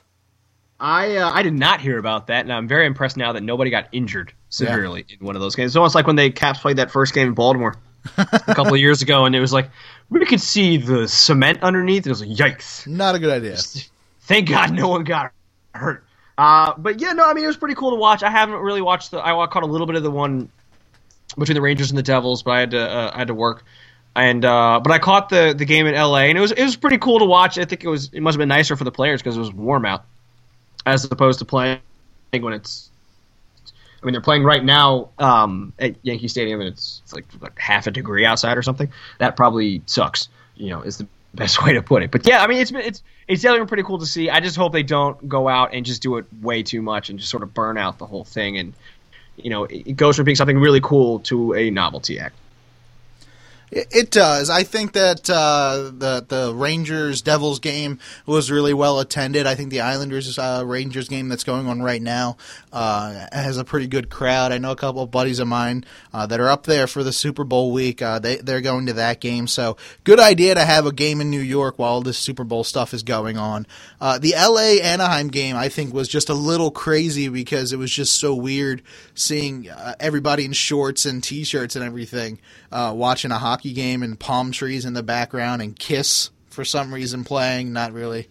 I uh, I did not hear about that, and I'm very impressed now that nobody got injured severely in one of those games. It's almost like when the Caps played that first game in Baltimore a couple of years ago, and it was like we could see the cement underneath. And it was like, yikes! Not a good idea. Thank God no one got hurt. Uh, but yeah, no, I mean it was pretty cool to watch. I haven't really watched the. I caught a little bit of the one between the Rangers and the Devils, but I had to uh, I had to work. And uh, but I caught the, the game in L A, and it was it was pretty cool to watch. I think it was it must have been nicer for the players because it was warm out, as opposed to playing when it's. I mean, they're playing right now um, at Yankee Stadium, and it's, it's like, like half a degree outside or something. That probably sucks. You know, is the best way to put it. But yeah, I mean, it's been it's it's definitely been pretty cool to see. I just hope they don't go out and just do it way too much and just sort of burn out the whole thing. And you know, it, it goes from being something really cool to a novelty act. It, it does. I think that uh, the the Rangers Devils game was really well attended. I think the Islanders uh, Rangers game that's going on right now uh, has a pretty good crowd. I know a couple of buddies of mine uh, that are up there for the Super Bowl week. Uh, they they're going to that game. So good idea to have a game in New York while this Super Bowl stuff is going on. Uh, the L A Anaheim game I think was just a little crazy because it was just so weird seeing uh, everybody in shorts and t-shirts and everything uh, watching a hockey game and palm trees in the background and Kiss for some reason playing. Not really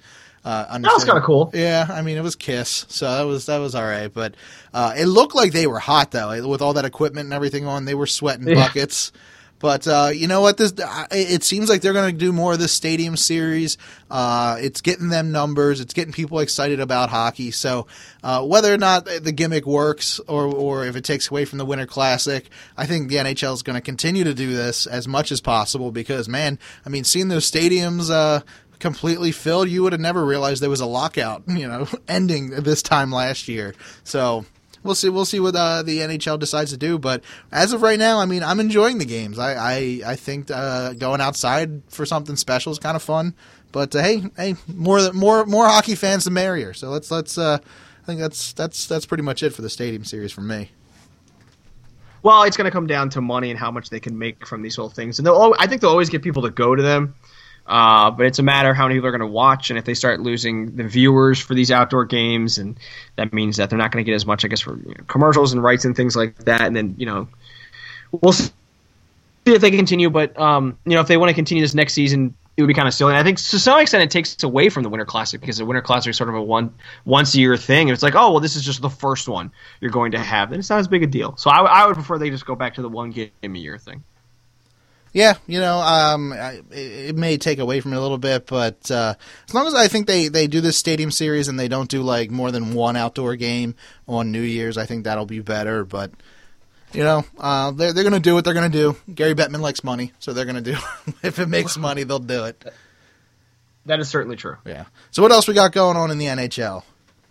Uh, that was kind of cool. Yeah, I mean, it was Kiss, so that was that was all right. But uh, it looked like they were hot, though. With all that equipment and everything on, they were sweating Yeah. buckets. But uh, you know what? This it seems like they're going to do more of this stadium series. Uh, it's getting them numbers. It's getting people excited about hockey. So uh, whether or not the gimmick works or, or if it takes away from the Winter Classic, I think the N H L is going to continue to do this as much as possible because, man, I mean, seeing those stadiums uh, completely filled, you would have never realized there was a lockout, you know, ending this time last year. So We'll see. We'll see what uh, the N H L decides to do. But as of right now, I mean, I'm enjoying the games. I I, I think uh, going outside for something special is kind of fun. But uh, hey, hey, more more more hockey fans, the merrier. So let's let's. Uh, I think that's that's that's pretty much it for the stadium series for me. Well, it's going to come down to money and how much they can make from these whole things, and they'll. al- I think they'll always get people to go to them. Uh, but it's a matter of how many people are going to watch, and if they start losing the viewers for these outdoor games, and that means that they're not going to get as much, I guess, for you know, commercials and rights and things like that. And then, you know, we'll see if they continue. But um, you know, if they want to continue this next season, it would be kind of silly. And I think to some extent it takes away from the Winter Classic because the Winter Classic is sort of a one once a year thing, and it's like, oh well, this is just the first one you're going to have, and it's not as big a deal. So I, I would prefer they just go back to the one game a year thing. Yeah, you know, um, I, it may take away from it a little bit, but uh, as long as I think they, they do this stadium series and they don't do like more than one outdoor game on New Year's, I think that'll be better. But you know, uh, they're they're gonna do what they're gonna do. Gary Bettman likes money, so they're gonna do. If it makes money, they'll do it. That is certainly true. Yeah. So what else we got going on in the N H L?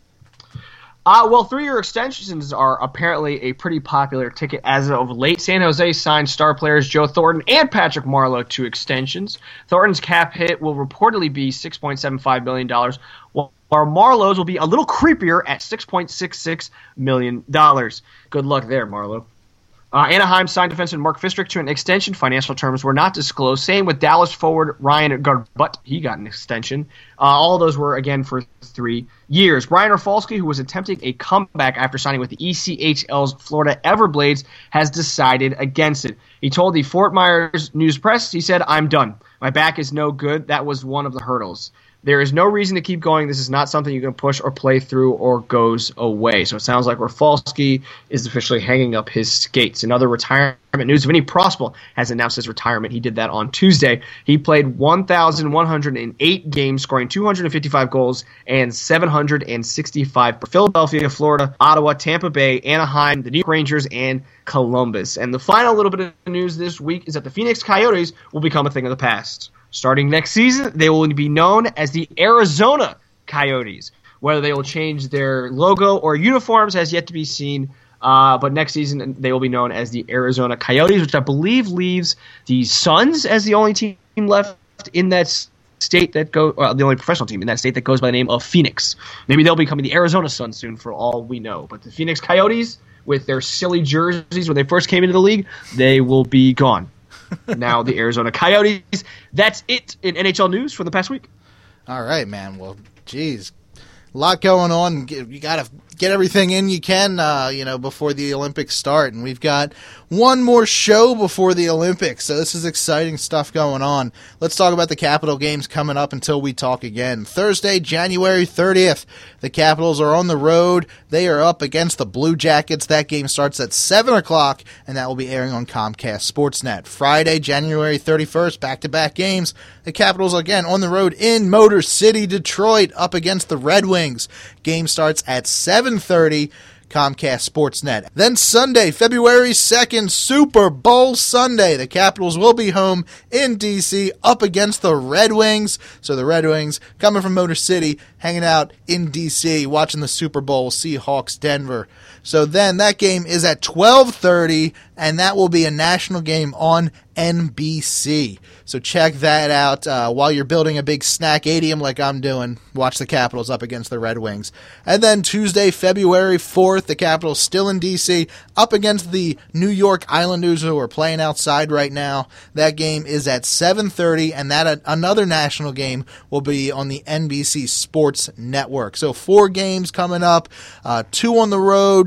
Uh, well, three-year extensions are apparently a pretty popular ticket as of late. San Jose signed star players Joe Thornton and Patrick Marleau to extensions. Thornton's cap hit will reportedly be six point seven five million dollars, while Marleau's will be a little creepier at six point six six million dollars. Good luck there, Marleau. Uh, Anaheim signed defenseman Mark Fistrick to an extension. Financial terms were not disclosed. Same with Dallas forward Ryan Garbutt. He got an extension. Uh, all of those were, again, for three years. Brian Rafalski, who was attempting a comeback after signing with the E C H L's Florida Everblades, has decided against it. He told the Fort Myers News Press, he said, "I'm done. My back is no good. That was one of the hurdles. There is no reason to keep going. This is not something you can push or play through or goes away." So it sounds like Rafalski is officially hanging up his skates. In other retirement news, Vinny Prospal has announced his retirement. He did that on Tuesday. He played one thousand one hundred eight games, scoring two hundred fifty-five goals and seven hundred sixty-five for Philadelphia, Florida, Ottawa, Tampa Bay, Anaheim, the New York Rangers, and Columbus. And the final little bit of news this week is that the Phoenix Coyotes will become a thing of the past. Starting next season, they will be known as the Arizona Coyotes. Whether they will change their logo or uniforms has yet to be seen. Uh, but next season, they will be known as the Arizona Coyotes, which I believe leaves the Suns as the only team left in that state that go, uh, the only professional team in that state that goes by the name of Phoenix. Maybe they'll be becoming the Arizona Suns soon, for all we know. But the Phoenix Coyotes, with their silly jerseys when they first came into the league, they will be gone. Now the Arizona Coyotes. That's it in N H L news for the past week. All right, man. Well, geez, a lot going on. You got to get everything in you can, uh, you know, before the Olympics start. And we've got one more show before the Olympics, so this is exciting stuff going on. Let's talk about the Capital Games coming up until we talk again. Thursday, January thirtieth, the Capitals are on the road. They are up against the Blue Jackets. That game starts at seven o'clock, and that will be airing on Comcast Sportsnet. Friday, January thirty-first, back-to-back games. The Capitals, again, on the road in Motor City, Detroit, up against the Red Wings. Game starts at seven thirty, Comcast Sportsnet. Then Sunday, February second, Super Bowl Sunday. The Capitals will be home in D C up against the Red Wings. So the Red Wings coming from Motor City, hanging out in D C, watching the Super Bowl, Seahawks, Denver. So then that game is at twelve thirty, and that will be a national game on N B C. So check that out uh, while you're building a big snack-adium like I'm doing. Watch the Capitals up against the Red Wings. And then Tuesday, February fourth, the Capitals still in D C up against the New York Islanders, who are playing outside right now. That game is at seven thirty, and that uh, another national game will be on the N B C Sports Network. So four games coming up, uh, two on the road,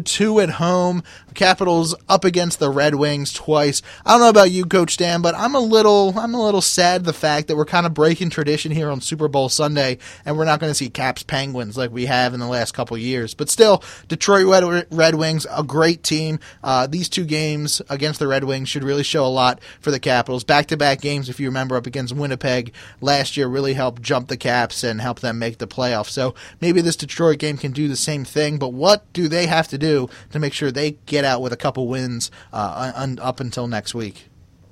two at home. Capitals up against the Red Wings twice. I don't know about you, Coach Dan, but I'm a little I'm a little sad the fact that we're kind of breaking tradition here on Super Bowl Sunday, and we're not going to see Caps Penguins like we have in the last couple years. But still, Detroit Red, Red Wings, a great team. Uh, these two games against the Red Wings should really show a lot for the Capitals. Back-to-back games, if you remember, up against Winnipeg last year really helped jump the Caps and help them make the playoffs. So maybe this Detroit game can do the same thing, but what do they have to do to make sure they get out with a couple wins uh, un- up until next week?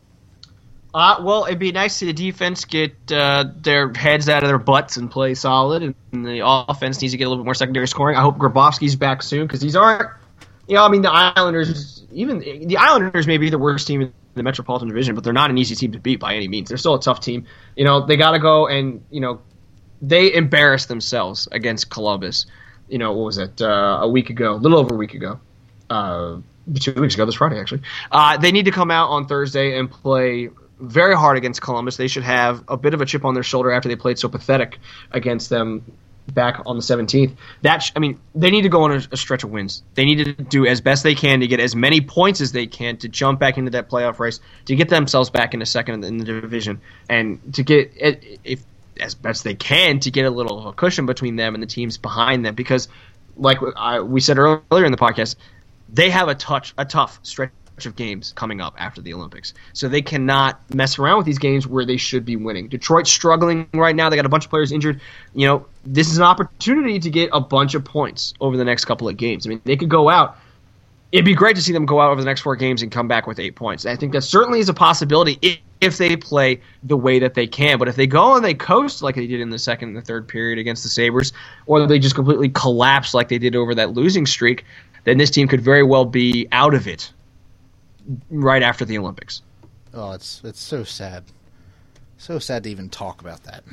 Uh, well, it'd be nice to see the defense get uh, their heads out of their butts and play solid, and, and the offense needs to get a little bit more secondary scoring. I hope Grabowski's back soon, because these aren't, you know, I mean, the Islanders, even the Islanders may be the worst team in the Metropolitan Division, but they're not an easy team to beat by any means. They're still a tough team. You know, they got to go and, you know, they embarrassed themselves against Columbus. You know, what was it, uh, a week ago, a little over a week ago. Uh, two weeks ago, this Friday, actually. Uh, they need to come out on Thursday and play very hard against Columbus. They should have a bit of a chip on their shoulder after they played so pathetic against them back on the seventeenth. That sh- I mean, they need to go on a, a stretch of wins. They need to do as best they can to get as many points as they can to jump back into that playoff race, to get themselves back into second in the division, and to get, if as best they can, to get a little of a cushion between them and the teams behind them. Because, like I, we said earlier in the podcast, they have a touch, a tough stretch of games coming up after the Olympics. So they cannot mess around with these games where they should be winning. Detroit's struggling right now. They got a bunch of players injured. You know, this is an opportunity to get a bunch of points over the next couple of games. I mean, they could go out. It'd be great to see them go out over the next four games and come back with eight points. I think that certainly is a possibility if, if they play the way that they can. But if they go and they coast like they did in the second and the third period against the Sabres, or they just completely collapse like they did over that losing streak, then this team could very well be out of it right after the Olympics. Oh, it's it's so sad. So sad to even talk about that.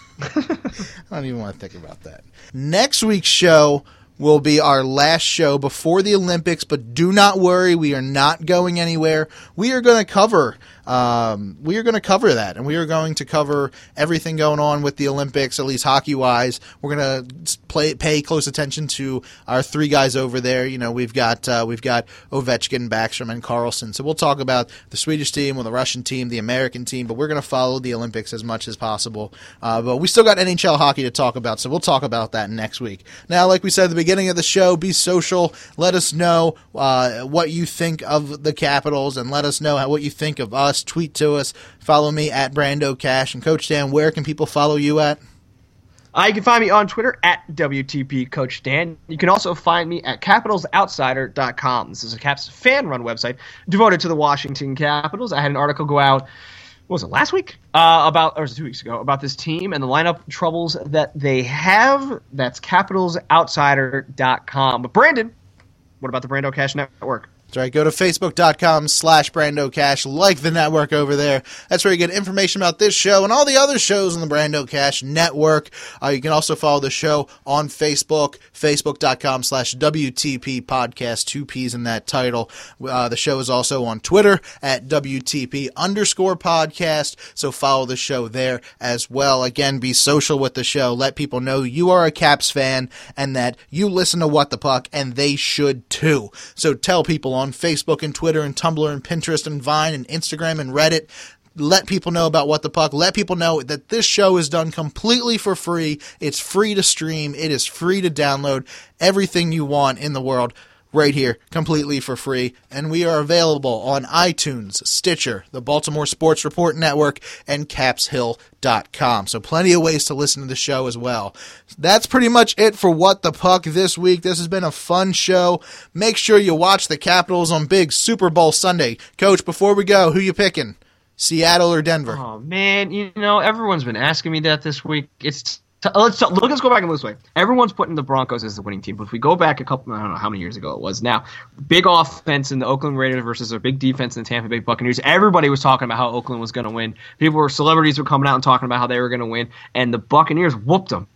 I don't even want to think about that. Next week's show will be our last show before the Olympics, but do not worry, we are not going anywhere. We are going to cover um, we are going to cover that, and we are going to cover everything going on with the Olympics, at least hockey-wise. We're going to play pay close attention to our three guys over there. You know, we've got uh, we've got Ovechkin, Backstrom, and Carlson. So we'll talk about the Swedish team, or the Russian team, the American team, but we're going to follow the Olympics as much as possible. Uh, but we still got N H L hockey to talk about, so we'll talk about that next week. Now, like we said at the beginning of the show, be social. Let us know uh, what you think of the Capitals, and let us know how, what you think of us. Tweet to us. Follow me at Brando Cash. And Coach Dan, where can people follow you at? Uh, you can find me on Twitter at W T P Coach Dan. You can also find me at Capitals Outsider dot com. This is a Caps fan-run website devoted to the Washington Capitals. I had an article go out, what was it, last week? Uh, about, or was it two weeks ago, about this team and the lineup troubles that they have. That's Capitals Outsider dot com. But Brandon, what about the Brando Cash Network? That's right. Go to Facebook.com slash Brando Cash. Like the network over there. That's where you get information about this show and all the other shows on the Brando Cash Network. Uh, you can also follow the show on Facebook, Facebook.com slash WTP Podcast, two P's in that title. Uh, the show is also on Twitter at W T P underscore podcast. So follow the show there as well. Again, be social with the show. Let people know you are a Caps fan and that you listen to What the Puck, and they should too. So tell people on Facebook and Twitter and Tumblr and Pinterest and Vine and Instagram and Reddit. Let people know about What the Puck. Let people know that this show is done completely for free. It's free to stream. It is free to download. Everything you want in the world right here, completely for free. And we are available on iTunes, Stitcher, the Baltimore Sports Report Network, and caps hill dot com. So plenty of ways to listen to the show as well. That's pretty much it for What the Puck this week. This has been a fun show. Make sure you watch the Capitals on big Super Bowl Sunday. Coach, before we go, who you picking? Seattle or Denver? Oh, man, you know, everyone's been asking me that this week. It's t- let's t- let's go back and look this way. Everyone's putting the Broncos as the winning team, but if we go back a couple, I don't know how many years ago it was now, big offense in the Oakland Raiders versus a big defense in the Tampa Bay Buccaneers. Everybody was talking about how Oakland was going to win. People were, celebrities were coming out and talking about how they were going to win, and the Buccaneers whooped them.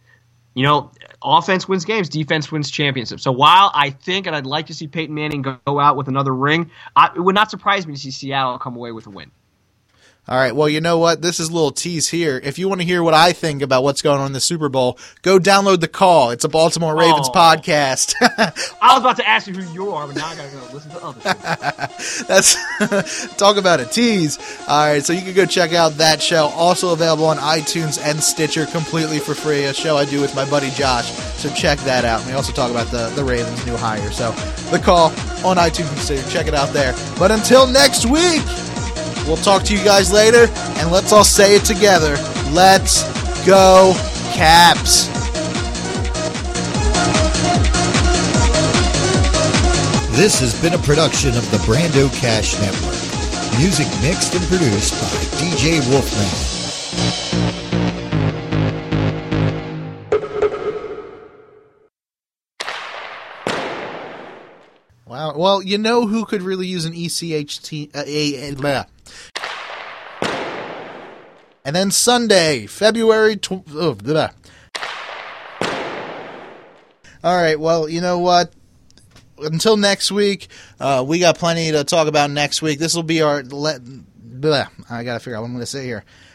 You know, offense wins games, defense wins championships. So while I think, and I'd like to see Peyton Manning go out with another ring, I, it would not surprise me to see Seattle come away with a win. All right, well, you know what? This is a little tease here. If you want to hear what I think about what's going on in the Super Bowl, go download The Call. It's a Baltimore Ravens Oh. podcast. I was about to ask you who you are, but now I gotta go listen to other shit. That's talk about a tease. All right, so you can go check out that show. Also available on iTunes and Stitcher completely for free. A show I do with my buddy Josh. So check that out. And we also talk about the, the Ravens' new hire. So The Call on iTunes and Stitcher. Check it out there. But until next week, we'll talk to you guys later. And let's all say it together. Let's go, Caps. This has been a production of the Brando Cash Network. Music mixed and produced by D J Wolfman. Wow. Well, you know who could really use an E C H T? Uh, a, a, blah. And then Sunday, February twelfth. Oh, blah. All right. Well, you know what? Until next week, uh, we got plenty to talk about next week. This will be our. Le- blah. I got to figure out what I'm going to say here.